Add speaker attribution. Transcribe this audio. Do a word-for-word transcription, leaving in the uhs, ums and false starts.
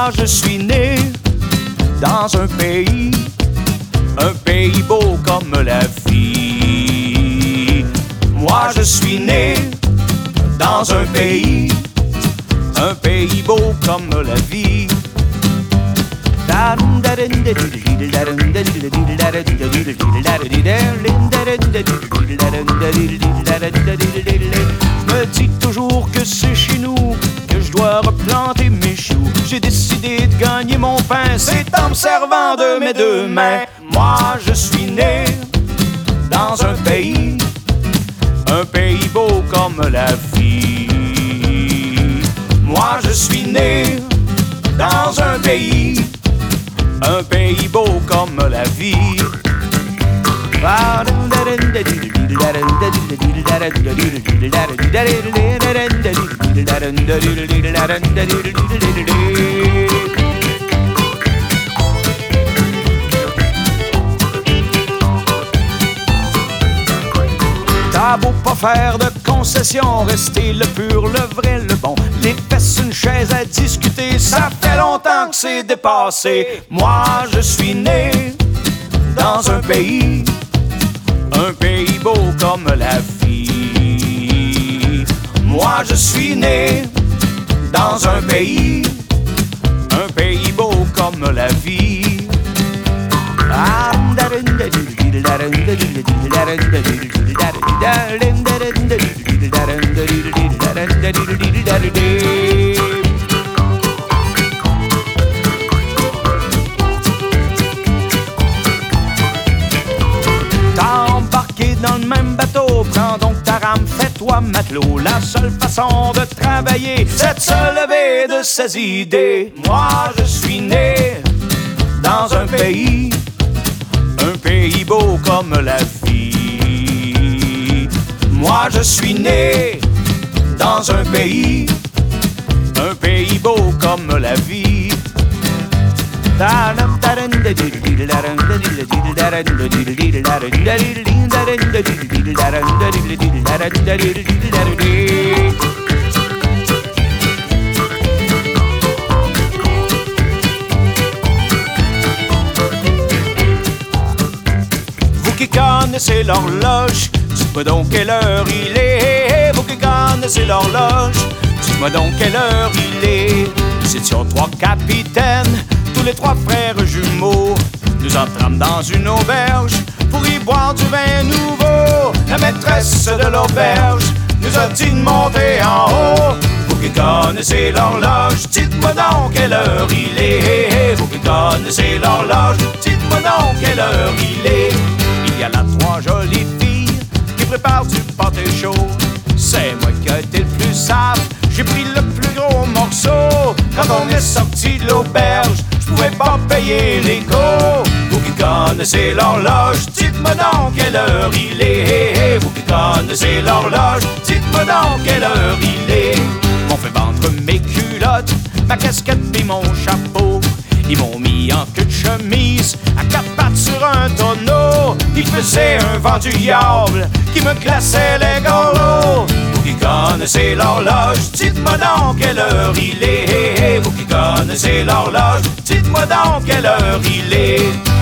Speaker 1: Moi je suis né dans un pays, un pays beau comme la vie. Moi je suis né dans un pays, un pays beau comme la vie. Me dis toujours que c'est chez nous que je dois replanter mes choux. J'ai décidé de gagner mon pain, c'est en me servant de mes deux mains. Moi je suis né dans un pays, un pays beau comme la vie. Moi je suis né dans un pays, un pays beau comme la vie. T'as beau pas faire de concessions, rester le pur, le vrai, le bon. Les fesses, une chaise à discuter, ça fait longtemps que c'est dépassé. Moi je suis né dans un pays, un pays beau comme la vie. Moi je suis né dans un pays, un pays beau comme la vie. T'as embarqué dans le même bateau, prends donc ta rame, fais-toi matelot. La seule façon de travailler, c'est de se lever de ses idées. Moi je suis né dans un pays, un pays beau comme la vie. Moi je suis né dans un pays, un pays beau comme la vie. Vous qui connaissez l'horloge, dites-moi donc quelle heure il est. Vous qui connaissez l'horloge, dites-moi donc quelle heure il est. Nous étions trois capitaines, tous les trois frères jumeaux. Nous entrâmes dans une auberge pour y boire du vin nouveau. La maîtresse de l'auberge nous a dit de monter en haut. Vous qui connaissez l'horloge, dites-moi donc quelle heure il est. Vous qui connaissez l'horloge, dites-moi donc quelle heure il est. Il y a là trois jolies filles qui préparent du pâté chaud. C'est moi qui a été le plus sable, j'ai pris le plus gros morceau. Quand on est sorti de l'auberge, je pouvais pas payer l'écho. Vous qui connaissez l'horloge, dites-moi donc quelle heure il est. Vous qui connaissez l'horloge, dites-moi donc quelle heure il est. M'ont fait vendre mes culottes, ma casquette et mon chapeau. Ils m'ont mis en queue de chemise, à quatre pattes sur un tonneau. Il faisait un vent du diable qui me glaçait les gorlots. Vous qui connaissez l'horloge, dites-moi donc quelle heure il est. Vous qui connaissez l'horloge, dites-moi donc quelle heure il est.